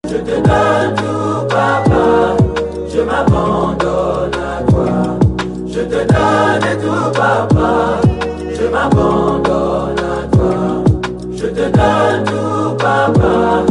Je te donne tout, papa, je m'abandonne à toi. Je te donne tout, papa, je m'abandonne à toi. Je te donne tout, papa,